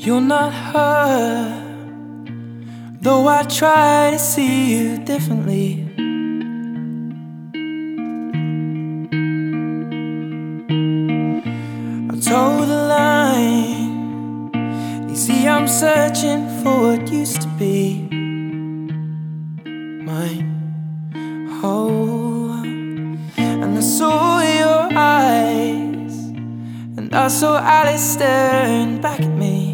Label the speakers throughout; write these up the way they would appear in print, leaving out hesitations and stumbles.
Speaker 1: you're not her, though I try to see you differently. I told the line, you see I'm searching for what used to be mine. Oh, and I saw your eyes, and I saw Alice staring back at me.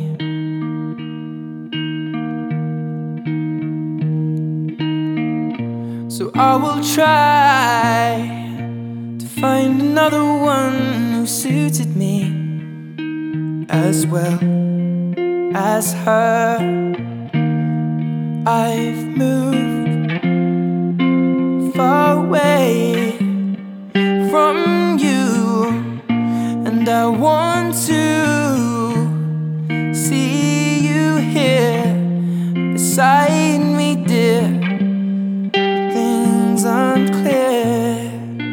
Speaker 1: So I will try to find another one who suited me as well as her. I've moved far away from you, and I want to see you here beside me, dear. Things aren't clear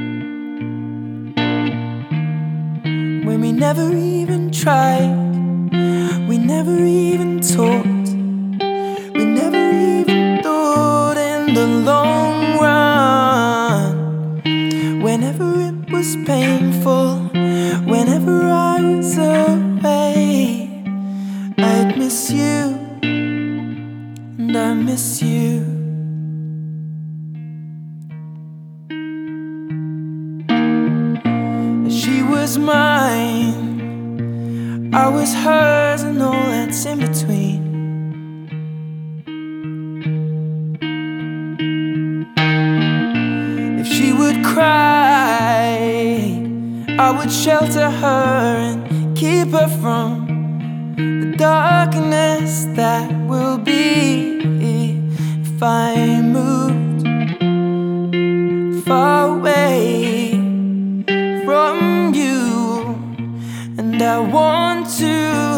Speaker 1: when we never even tried, we never even talked, we never even thought in the long run. Whenever it was painful, whenever I was away, I'd miss you, and I miss you. She was mine, I was hers, and all that's in between. If she would cry, I would shelter her and keep her from the darkness that will be if I moved far away from you. And I want to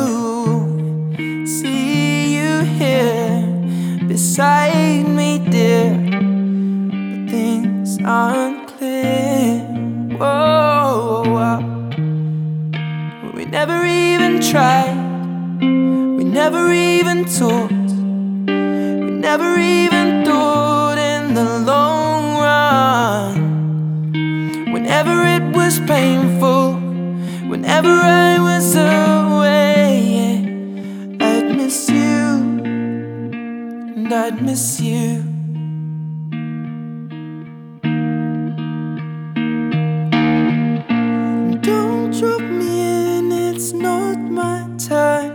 Speaker 1: see you here beside me, dear, but things aren't clear. Whoa, we never even tried, we never even talked, we never even thought in the long run. Whenever it was painful, whenever I was away, I'd miss you, and I'd miss you. Don't drop me in, it's not my time.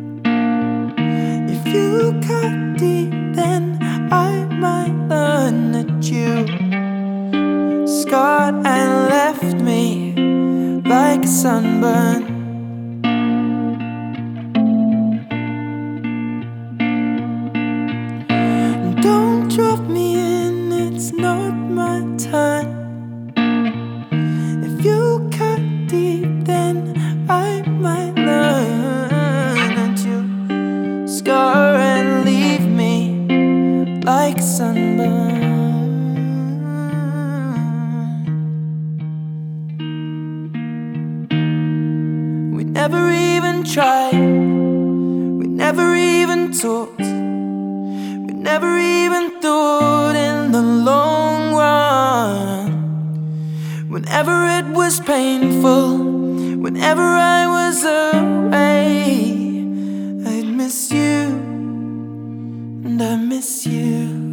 Speaker 1: If you cut deep, then I might learn that you scarred and left me like a sunburn. Don't drop me in, it's not my time. If you cut deep, then I might learn that you scar and leave me like a sunburn. We never even tried, we never even talked, we never even thought in the long run. Whenever it was painful, whenever I was away, I'd miss you, and I miss you.